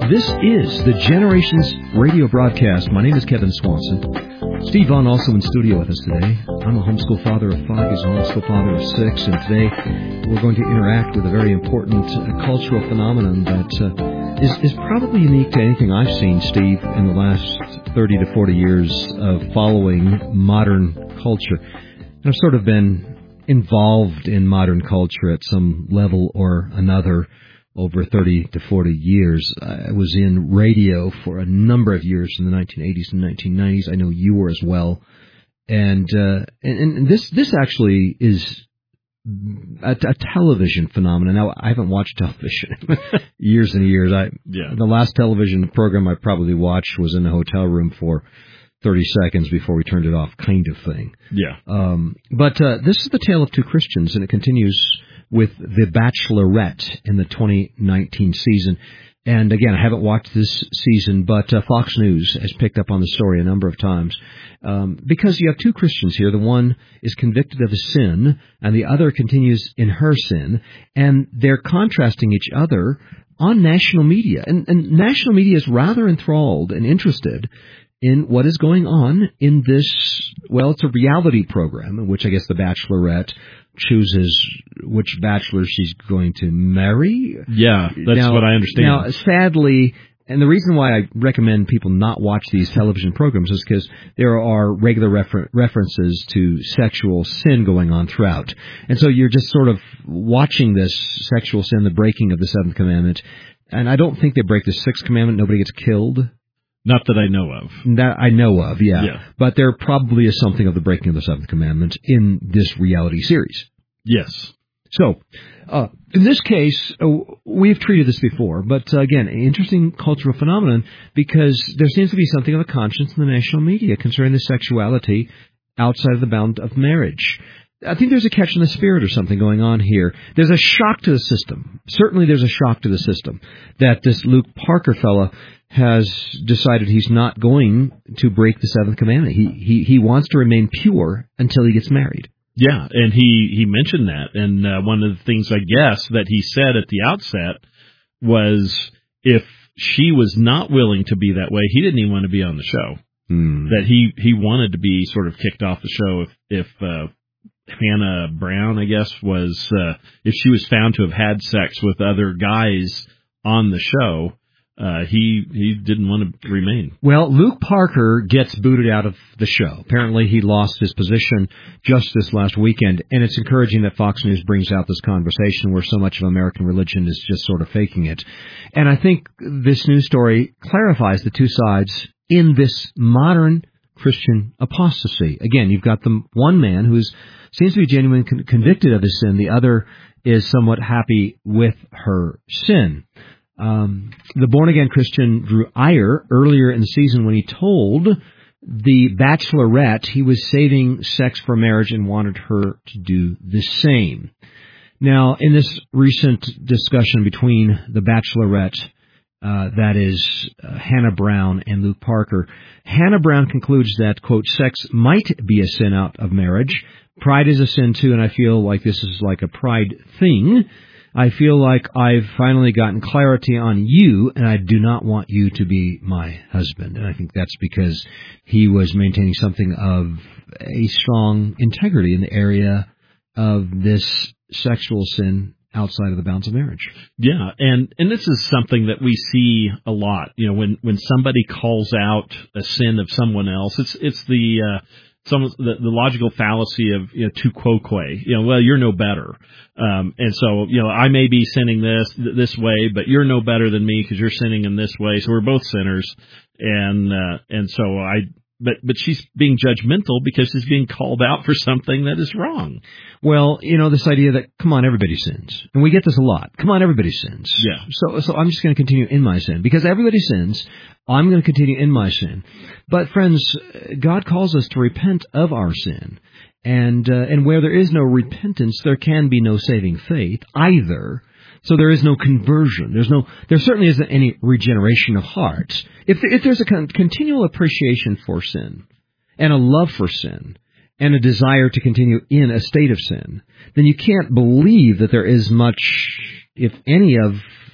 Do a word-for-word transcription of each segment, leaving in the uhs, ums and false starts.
This is the Generations radio broadcast. My name is Kevin Swanson. Steve Vaughn also in studio with us today. I'm a homeschool father of five. He's a homeschool father of six. And today we're going to interact with a very important uh, cultural phenomenon that uh, is, is probably unique to anything I've seen, Steve, in the last thirty to forty years of following modern culture. And I've sort of been involved in modern culture at some level or another over thirty to forty years. I was in radio for a number of years in the nineteen eighties and nineteen nineties. I know you were as well. And uh, and, and this this actually is a, a television phenomenon. Now, I haven't watched television years and years. I yeah. The last television program I probably watched was in the hotel room for thirty seconds before we turned it off, kind of thing. Yeah. Um, but uh, this is the tale of two Christians, and it continues with The Bachelorette in the twenty nineteen season. And again, I haven't watched this season, but uh, Fox News has picked up on the story a number of times. Um, because you have two Christians here. The one is convicted of a sin, and the other continues in her sin. And they're contrasting each other on national media. And, and national media is rather enthralled and interested in what is going on in this, well, it's a reality program in which I guess the Bachelorette chooses which bachelor she's going to marry. Yeah, that's now, what I understand. Now, sadly, and the reason why I recommend people not watch these television programs is because there are regular refer- references to sexual sin going on throughout. And so you're just sort of watching this sexual sin, the breaking of the seventh commandment. And I don't think they break the sixth commandment. Nobody gets killed. Not that I know of. That I know of, yeah. yeah. But there probably is something of the breaking of the seventh commandment in this reality series. Yes. So, uh, in this case, uh, we've treated this before, but uh, again, an interesting cultural phenomenon because there seems to be something of a conscience in the national media concerning the sexuality outside of the bound of marriage. I think there's a catch in the spirit or something going on here. There's a shock to the system. Certainly there's a shock to the system that this Luke Parker fella has decided he's not going to break the seventh commandment. He he he wants to remain pure until he gets married. Yeah, and he, he mentioned that. And uh, one of the things, I guess, that he said at the outset was if she was not willing to be that way, he didn't even want to be on the show. Hmm. That he, he wanted to be sort of kicked off the show if, if uh, Hannah Brown, I guess, was, uh, if she was found to have had sex with other guys on the show, uh, he, he didn't want to remain. Well, Luke Parker gets booted out of the show. Apparently he lost his position just this last weekend, and it's encouraging that Fox News brings out this conversation where so much of American religion is just sort of faking it. And I think this news story clarifies the two sides in this modern Christian apostasy. Again, you've got the one man who seems to be genuinely con- convicted of his sin. The other is somewhat happy with her sin. Um, the born-again Christian drew ire earlier in the season when he told the Bachelorette he was saving sex for marriage and wanted her to do the same. Now, in this recent discussion between the Bachelorette, uh, that is uh, Hannah Brown and Luke Parker, Hannah Brown concludes that, quote, sex might be a sin out of marriage. Pride is a sin, too, and I feel like this is like a pride thing. I feel like I've finally gotten clarity on you, and I do not want you to be my husband. And I think that's because he was maintaining something of a strong integrity in the area of this sexual sin outside of the bounds of marriage. Yeah, and, and this is something that we see a lot. You know, when, when somebody calls out a sin of someone else, it's it's the uh, some the, the logical fallacy of, you know, tu quoque. You know, well, you're no better. Um, and so, you know, I may be sinning this this way, but you're no better than me because you're sinning in this way. So we're both sinners. And uh, and so I, but but she's being judgmental because she's being called out for something that is wrong. Well, you know, this idea that, come on, everybody sins. And we get this a lot. Come on, everybody sins. Yeah. So so I'm just going to continue in my sin. Because everybody sins, I'm going to continue in my sin. But, friends, God calls us to repent of our sin. And uh, and where there is no repentance, there can be no saving faith either. So there is no conversion. There's no. There certainly isn't any regeneration of heart. If if there's a con- continual appreciation for sin and a love for sin and a desire to continue in a state of sin, then you can't believe that there is much, if any, of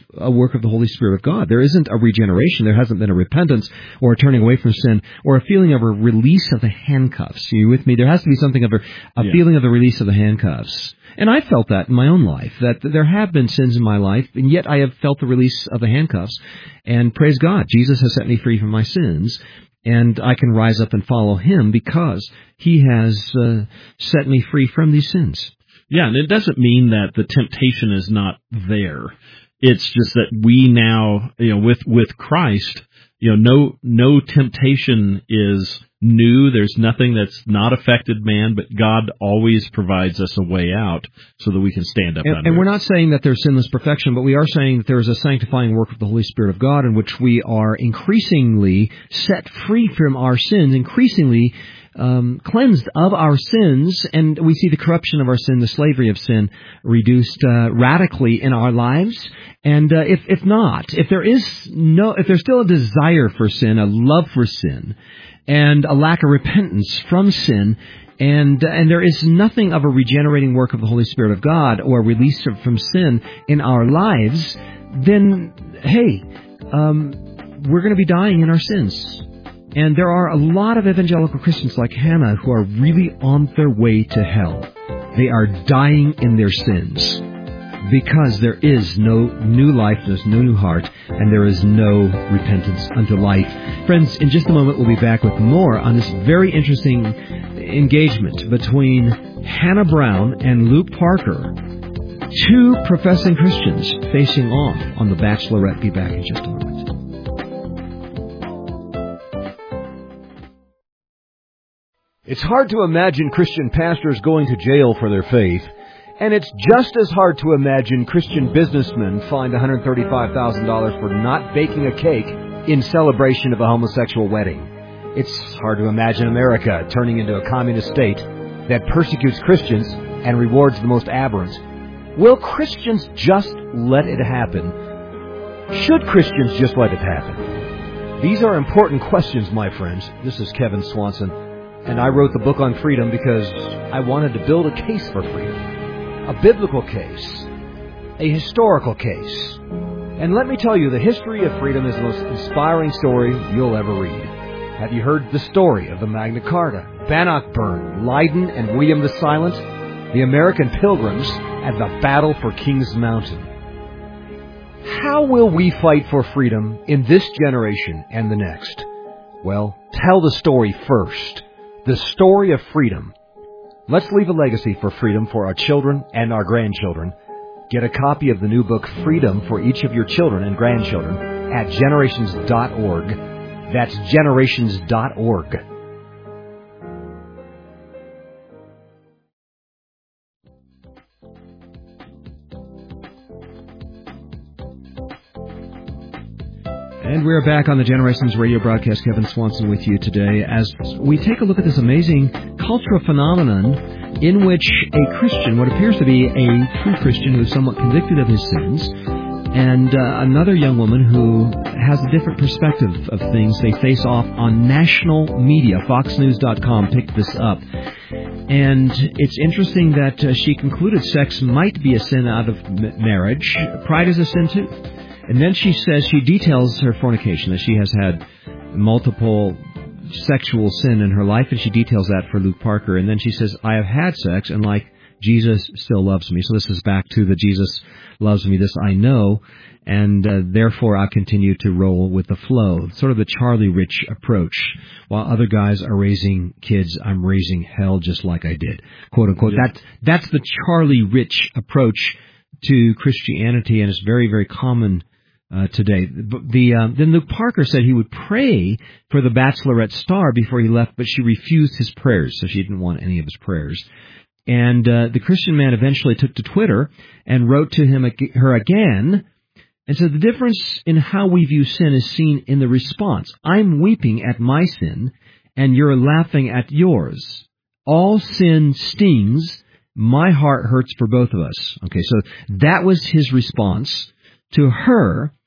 a work of the Holy Spirit of God. There isn't a regeneration. There hasn't been a repentance or a turning away from sin or a feeling of a release of the handcuffs. Are you with me? There has to be something of a, a Yeah. feeling of the release of the handcuffs. And I felt that in my own life, that there have been sins in my life, and yet I have felt the release of the handcuffs. And praise God, Jesus has set me free from my sins, and I can rise up and follow Him because He has uh, set me free from these sins. Yeah, and it doesn't mean that the temptation is not there. It's just that we now, you know, with, with Christ, you know, no, no temptation is new. There's nothing that's not affected man, but God always provides us a way out so that we can stand up and, under and we're it. not saying that there's sinless perfection, but we are saying that there is a sanctifying work of the Holy Spirit of God in which we are increasingly set free from our sins, increasingly um, cleansed of our sins, and we see the corruption of our sin, the slavery of sin, reduced uh, radically in our lives. And uh, if if not, if there is no, if there's still a desire for sin, a love for sin, and a lack of repentance from sin, and and there is nothing of a regenerating work of the Holy Spirit of God or release from sin in our lives, then hey, um, we're going to be dying in our sins. And there are a lot of evangelical Christians like Hannah who are really on their way to hell. They are dying in their sins because there is no new life, there's no new heart, and there is no repentance unto life. Friends, in just a moment we'll be back with more on this very interesting engagement between Hannah Brown and Luke Parker, two professing Christians facing off on The Bachelorette. Be back in just a moment. It's hard to imagine Christian pastors going to jail for their faith, and it's just as hard to imagine Christian businessmen fined one hundred thirty-five thousand dollars for not baking a cake in celebration of a homosexual wedding. It's hard to imagine America turning into a communist state that persecutes Christians and rewards the most aberrant. Will Christians just let it happen? Should Christians just let it happen? These are important questions, my friends. This is Kevin Swanson, and I wrote the book on freedom because I wanted to build a case for freedom. A biblical case. A historical case. And let me tell you, the history of freedom is the most inspiring story you'll ever read. Have you heard the story of the Magna Carta, Bannockburn, Leiden, and William the Silent, the American Pilgrims, and the battle for Kings Mountain? How will we fight for freedom in this generation and the next? Well, tell the story first. The story of freedom. Let's leave a legacy for freedom for our children and our grandchildren. Get a copy of the new book, Freedom, for each of your children and grandchildren at generations dot org. That's generations dot org. And we're back on the Generations Radio broadcast. Kevin Swanson with you today as we take a look at this amazing cultural phenomenon in which a Christian, what appears to be a true Christian who is somewhat convicted of his sins, and uh, another young woman who has a different perspective of things, they face off on national media. Fox News dot com picked this up. And it's interesting that uh, she concluded sex might be a sin out of m- marriage. Pride is a sin too. And then she says, she details her fornication, that she has had multiple sexual sin in her life, and she details that for Luke Parker. And then she says, I have had sex, and like Jesus still loves me. So this is back to the Jesus loves me, this I know, and uh, therefore I continue to roll with the flow. Sort of the Charlie Rich approach. While other guys are raising kids, I'm raising hell just like I did. Quote unquote. Yeah. That, that's the Charlie Rich approach to Christianity, and it's very, very common Uh, today. The uh, then Luke Parker said he would pray for the Bachelorette star before he left, but she refused his prayers, so she didn't want any of his prayers. And uh, the Christian man eventually took to Twitter and wrote to him her again and said, the difference in how we view sin is seen in the response. I'm weeping at my sin, and you're laughing at yours. All sin stings. My heart hurts for both of us. Okay, so that was his response to her.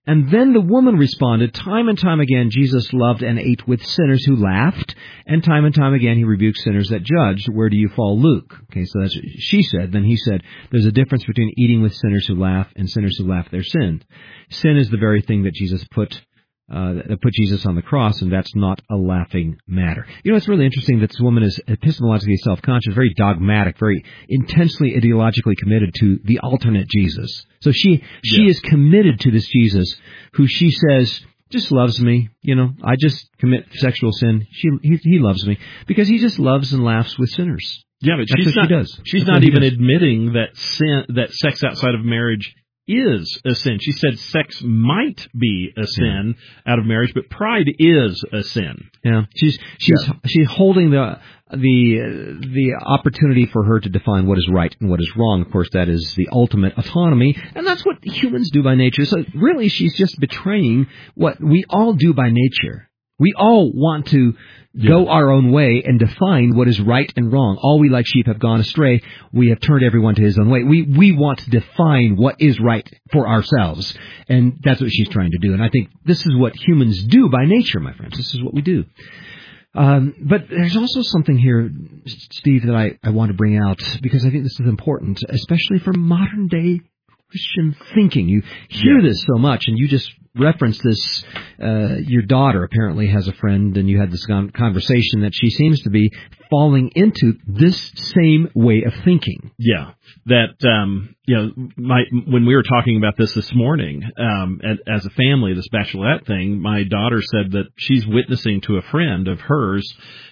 And then the woman responded, time and time again Jesus loved and ate with sinners who laughed, and time and time again he rebuked sinners that judged. Where do you fall, Luke? Okay, so that's what she said. Then he said, there's a difference between eating with sinners who laugh and sinners who laugh their sin. Sin is the very thing that Jesus put Uh, that put Jesus on the cross, and that's not a laughing matter. You know, it's really interesting that this woman is epistemologically self-conscious, very dogmatic, very intensely ideologically committed to the alternate Jesus. So she she yeah. is committed to this Jesus who she says just loves me. You know, I just commit sexual sin. She he, he loves me because he just loves and laughs with sinners. Yeah, but that's she's what not, she does. She's that's not even does. admitting that sin, that sex outside of marriage is a sin. She said sex might be a sin yeah. out of marriage, but pride is a sin. Yeah, she's she's yeah. she's holding the the the opportunity for her to define what is right and what is wrong. Of course, that is the ultimate autonomy, and that's what humans do by nature. So really, she's just betraying what we all do by nature. We all want to yeah. go our own way and define what is right and wrong. All we like sheep have gone astray. We have turned everyone to his own way. We we want to define what is right for ourselves. And that's what she's trying to do. And I think this is what humans do by nature, my friends. This is what we do. Um, but there's also something here, Steve, that I, I want to bring out because I think this is important, especially for modern day Christian thinking. You hear yeah. this so much, and you just referenced this. Uh, your daughter apparently has a friend, and you had this conversation that she seems to be falling into this same way of thinking. Yeah, that um, you know, my when we were talking about this this morning, um, as a family, this bachelorette thing, my daughter said that she's witnessing to a friend of hers.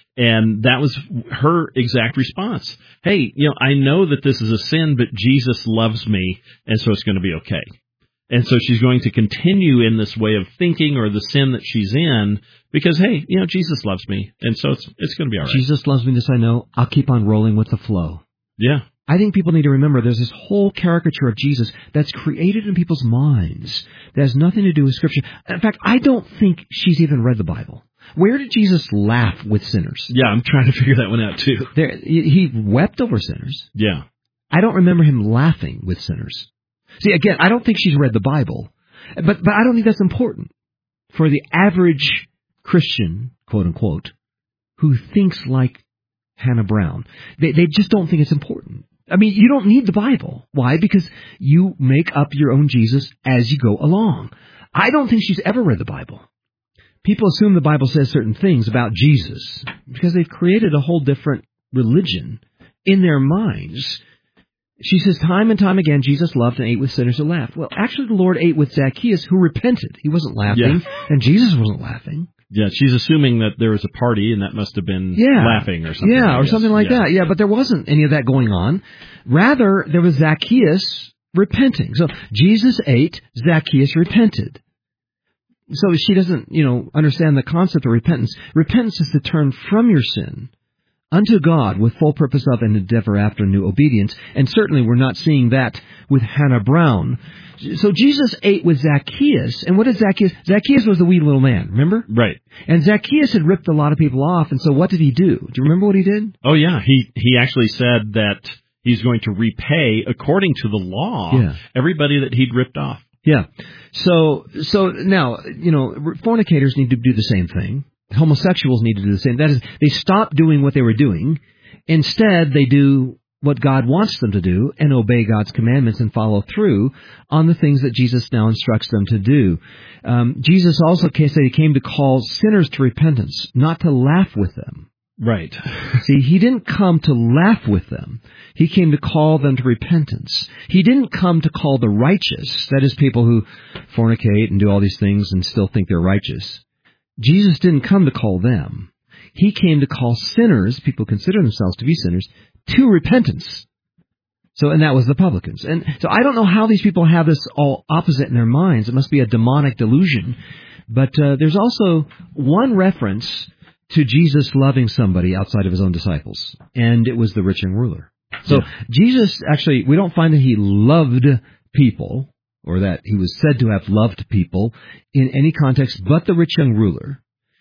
And that was her exact response. Hey, you know, I know that this is a sin, but Jesus loves me, and so it's going to be okay. And so she's going to continue in this way of thinking or the sin that she's in because, hey, you know, Jesus loves me, and so it's it's going to be all right. Jesus loves me, this I know. I'll keep on rolling with the flow. Yeah. I think people need to remember there's this whole caricature of Jesus that's created in people's minds that has nothing to do with Scripture. In fact, I don't think she's even read the Bible. Where did Jesus laugh with sinners? Yeah, I'm trying to figure that one out, too. There, he wept over sinners. Yeah. I don't remember him laughing with sinners. See, again, I don't think she's read the Bible. But but I don't think that's important for the average Christian, quote unquote, who thinks like Hannah Brown. They, they just don't think it's important. I mean, you don't need the Bible. Why? Because you make up your own Jesus as you go along. I don't think she's ever read the Bible. People assume the Bible says certain things about Jesus because they've created a whole different religion in their minds. She says time and time again, Jesus loved and ate with sinners who laughed. Well, actually, the Lord ate with Zacchaeus, who repented. He wasn't laughing, yeah. and Jesus wasn't laughing. Yeah, she's assuming that there was a party, and that must have been yeah. laughing or something. Yeah, or something like yeah. that. Yeah, but there wasn't any of that going on. Rather, there was Zacchaeus repenting. So Jesus ate, Zacchaeus repented. So she doesn't, you know, understand the concept of repentance. Repentance is to turn from your sin unto God with full purpose of and endeavor after new obedience. And certainly we're not seeing that with Hannah Brown. So Jesus ate with Zacchaeus. And what did Zacchaeus? Zacchaeus was the wee little man, remember? Right. And Zacchaeus had ripped a lot of people off. And so what did he do? Do you remember what he did? Oh, yeah. He, he actually said that he's going to repay, according to the law, yeah. everybody that he'd ripped off. Yeah. So, so now, you know, fornicators need to do the same thing. Homosexuals need to do the same. That is, they stop doing what they were doing. Instead, they do what God wants them to do and obey God's commandments and follow through on the things that Jesus now instructs them to do. Um, Jesus also said he came to call sinners to repentance, not to laugh with them. Right. See, he didn't come to laugh with them. He came to call them to repentance. He didn't come to call the righteous, that is, people who fornicate and do all these things and still think they're righteous. Jesus didn't come to call them. He came to call sinners, people consider themselves to be sinners, to repentance. So, and that was the publicans. And so I don't know how these people have this all opposite in their minds. It must be a demonic delusion. But uh, there's also one reference to Jesus loving somebody outside of his own disciples, and it was the rich young ruler. So yeah. Jesus, actually, we don't find that he loved people, or that he was said to have loved people in any context but the rich young ruler.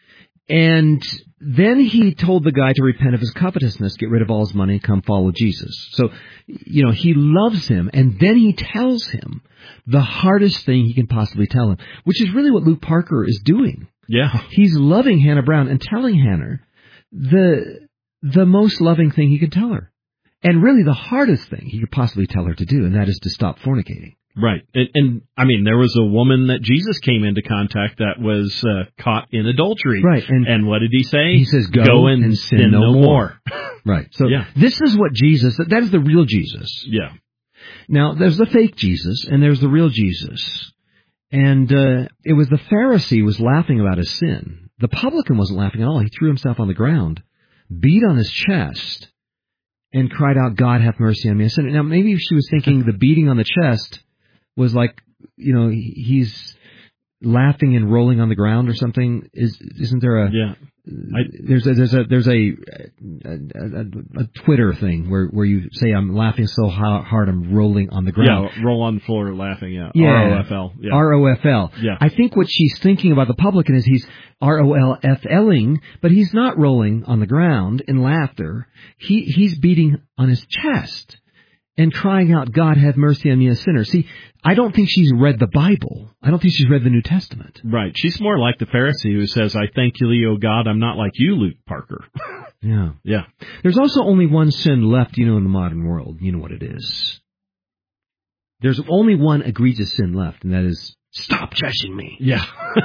And then he told the guy to repent of his covetousness, get rid of all his money, and come follow Jesus. So, you know, he loves him, and then he tells him the hardest thing he can possibly tell him, which is really what Luke Parker is doing. Yeah. He's loving Hannah Brown and telling Hannah the the most loving thing he could tell her. And really the hardest thing he could possibly tell her to do, and that is to stop fornicating. Right. And, and I mean, there was a woman that Jesus came into contact that was uh, caught in adultery. Right. And, and what did he say? He says, go, go and, and sin, sin no more. more. Right. So yeah. this is what Jesus, that is the real Jesus. Yeah. Now, there's the fake Jesus, and there's the real Jesus. And uh, it was the Pharisee who was laughing about his sin. The publican wasn't laughing at all. He threw himself on the ground, beat on his chest, and cried out, God, have mercy on me, a sinner. Now, maybe she was thinking the beating on the chest was like, you know, he's laughing and rolling on the ground or something. Is isn't there a yeah? I, there's a there's a there's a, a, a, a Twitter thing where where you say I'm laughing so hard I'm rolling on the ground. Yeah, roll on the floor laughing. Yeah, yeah. R O F L. Yeah. R O F L. Yeah. I think what she's thinking about the publican is he's R O L F L-ing, but he's not rolling on the ground in laughter. He he's beating on his chest and crying out, God, have mercy on me, a sinner. See, I don't think she's read the Bible. I don't think she's read the New Testament. Right. She's more like the Pharisee who says, I thank you, O God, I'm not like you, Luke Parker. Yeah. Yeah. There's also only one sin left, you know, in the modern world. You know what it is. There's only one egregious sin left, and that is, stop judging me. Yeah.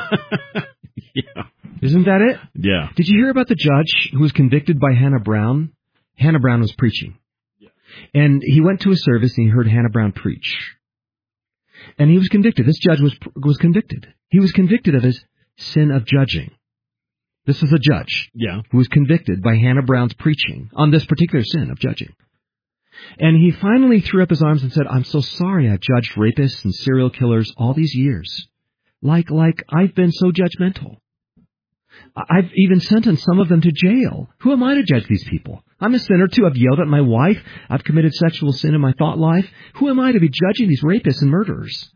Yeah. Isn't that it? Yeah. Did you hear about the judge who was convicted by Hannah Brown? Hannah Brown was preaching. And he went to a service and he heard Hannah Brown preach. And he was convicted. This judge was was convicted. He was convicted of his sin of judging. This is a judge yeah. who was convicted by Hannah Brown's preaching on this particular sin of judging. And he finally threw up his arms and said, I'm so sorry I've judged rapists and serial killers all these years. Like, like I've been so judgmental. I've even sentenced some of them to jail. Who am I to judge these people? I'm a sinner too. I've yelled at my wife. I've committed sexual sin in my thought life. Who am I to be judging these rapists and murderers?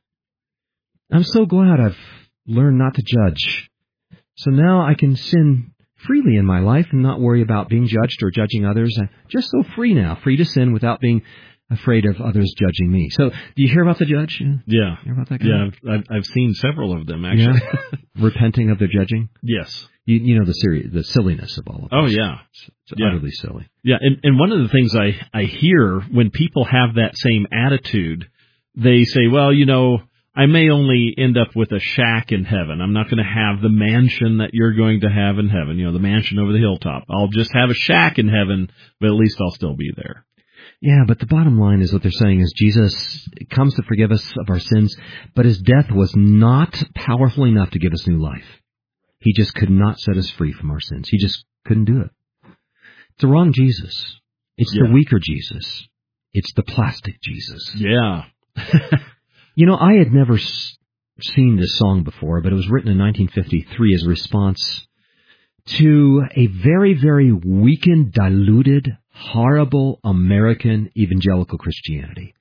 I'm so glad I've learned not to judge. So now I can sin freely in my life and not worry about being judged or judging others. I'm just so free now, free to sin without being afraid of others judging me. So, do you hear about the judge? Yeah. Hear about that guy? Yeah, I've, I've seen several of them, actually. Yeah. Repenting of their judging? Yes. You, you know the seri- the silliness of all of this. Oh, yeah. It's, it's yeah. utterly silly. Yeah, and, and one of the things I, I hear when people have that same attitude, they say, well, you know, I may only end up with a shack in heaven. I'm not going to have the mansion that you're going to have in heaven, you know, the mansion over the hilltop. I'll just have a shack in heaven, but at least I'll still be there. Yeah, but the bottom line is what they're saying is Jesus comes to forgive us of our sins, but his death was not powerful enough to give us new life. He just could not set us free from our sins. He just couldn't do it. It's the wrong Jesus. It's yeah. the weaker Jesus. It's the plastic Jesus. Yeah. You know, I had never s- seen this song before, but it was written in nineteen fifty-three as a response to a very, very weakened, diluted, horrible American evangelical Christianity.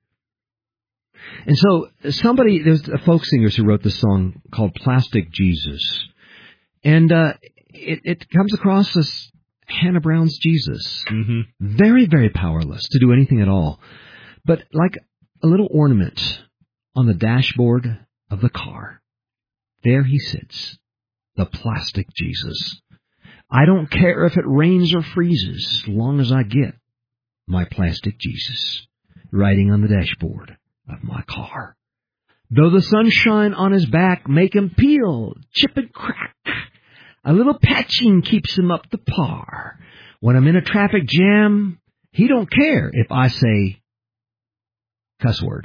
And so somebody, there's a folk singers who wrote this song called Plastic Jesus. And uh, it, it comes across as Hannah Brown's Jesus. Mm-hmm. Very, very powerless to do anything at all. But like a little ornament on the dashboard of the car, there he sits, the plastic Jesus. I don't care if it rains or freezes, as long as I get my plastic Jesus riding on the dashboard of my car. Though the sunshine on his back make him peel, chip and crack, a little patching keeps him up to par. When I'm in a traffic jam, he don't care if I say cuss word.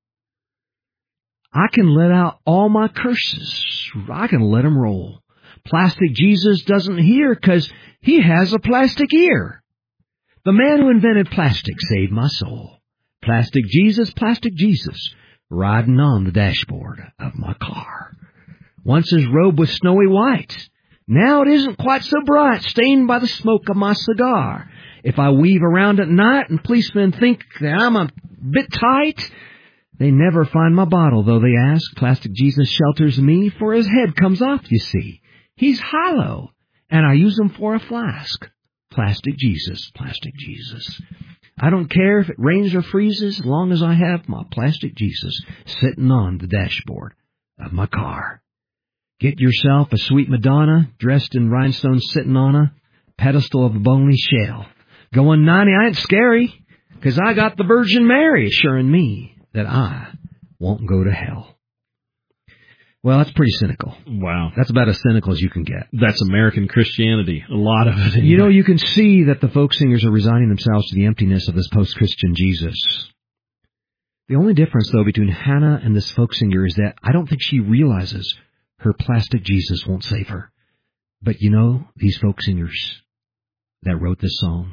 I can let out all my curses. I can let them roll. Plastic Jesus doesn't hear because he has a plastic ear. The man who invented plastic saved my soul. Plastic Jesus, plastic Jesus, riding on the dashboard of my car. Once his robe was snowy white. Now it isn't quite so bright, stained by the smoke of my cigar. If I weave around at night and policemen think that I'm a bit tight, they never find my bottle, though they ask. Plastic Jesus shelters me, for his head comes off, you see. He's hollow, And I use them for a flask. Plastic Jesus, plastic Jesus. I don't care if it rains or freezes as long as I have my plastic Jesus sitting on the dashboard of my car. Get yourself a sweet Madonna dressed in rhinestones sitting on a pedestal of a bony shell. Going ninety, I ain't scary, because I got the Virgin Mary assuring me that I won't go to hell. Well, that's pretty cynical. Wow. That's about as cynical as you can get. That's American Christianity. A lot of it. Anyway. You know, you can see that the folk singers are resigning themselves to the emptiness of this post-Christian Jesus. The only difference, though, between Hannah and this folk singer is that I don't think she realizes her plastic Jesus won't save her. But you know, these folk singers that wrote this song,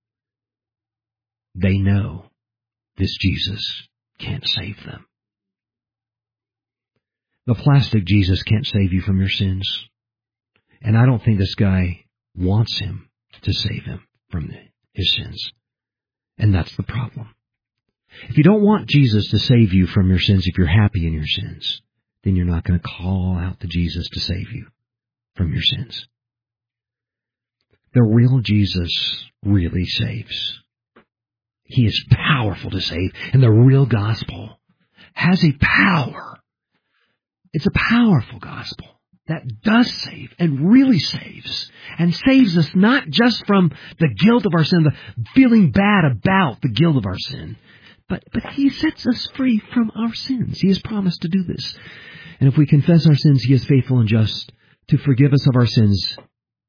they know this Jesus can't save them. The plastic Jesus can't save you from your sins. And I don't think this guy wants him to save him from his sins. And that's the problem. If you don't want Jesus to save you from your sins, if you're happy in your sins, then you're not going to call out to Jesus to save you from your sins. The real Jesus really saves. He is powerful to save, and the real gospel has a power. It's a powerful gospel that does save and really saves, and saves us not just from the guilt of our sin, the feeling bad about the guilt of our sin, but, but He sets us free from our sins. He has promised to do this. And if we confess our sins, He is faithful and just to forgive us of our sins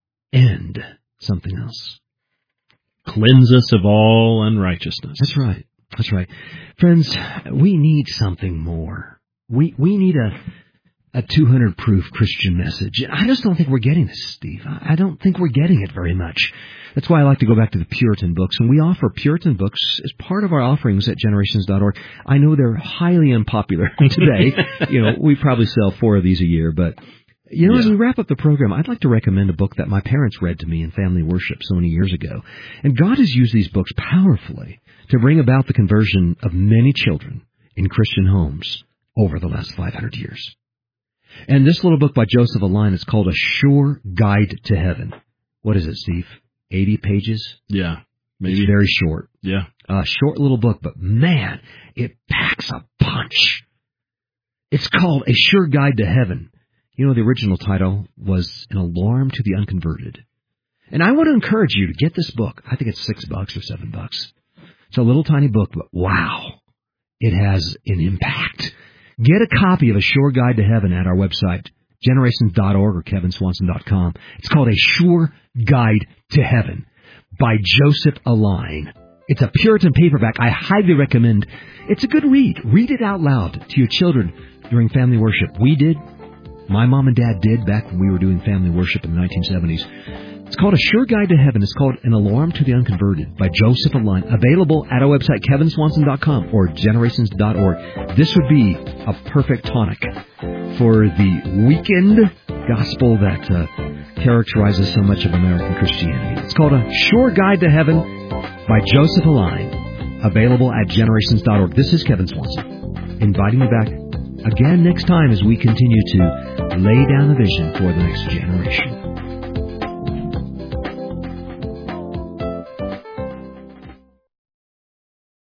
and something else. Cleanse us of all unrighteousness. That's right. That's right. Friends, we need something more. We we need a a two hundred proof Christian message. I just don't think we're getting this, Steve. I don't think we're getting it very much. That's why I like to go back to the Puritan books. And we offer Puritan books as part of our offerings at generations dot org. I know they're highly unpopular today. You know, we probably sell four of these a year, but you know, yeah. As we wrap up the program, I'd like to recommend a book that my parents read to me in family worship so many years ago. And God has used these books powerfully to bring about the conversion of many children in Christian homes over the last five hundred years. And this little book by Joseph Alleine is called A Sure Guide to Heaven. What is it, Steve? eighty pages? Yeah, maybe. It's very short. Yeah. A short little book, but man, it packs a punch. It's called A Sure Guide to Heaven. You know, the original title was An Alarm to the Unconverted. And I want to encourage you to get this book. I think it's six bucks or seven bucks. It's a little tiny book, but wow, it has an impact. Get a copy of A Sure Guide to Heaven at our website, generations dot org or kevin swanson dot com. It's called A Sure Guide to Heaven by Joseph Alleine. It's a Puritan paperback. I highly recommend. It's a good read. Read it out loud to your children during family worship. We did. My mom and dad did back when we were doing family worship in the nineteen seventies. It's called A Sure Guide to Heaven. It's called An Alarm to the Unconverted by Joseph Alleine. Available at our website, kevin swanson dot com or generations dot org. This would be a perfect tonic for the weekend gospel that uh, characterizes so much of American Christianity. It's called A Sure Guide to Heaven by Joseph Alleine. Available at generations dot org. This is Kevin Swanson, inviting you back again next time as we continue to lay down the vision for the next generation.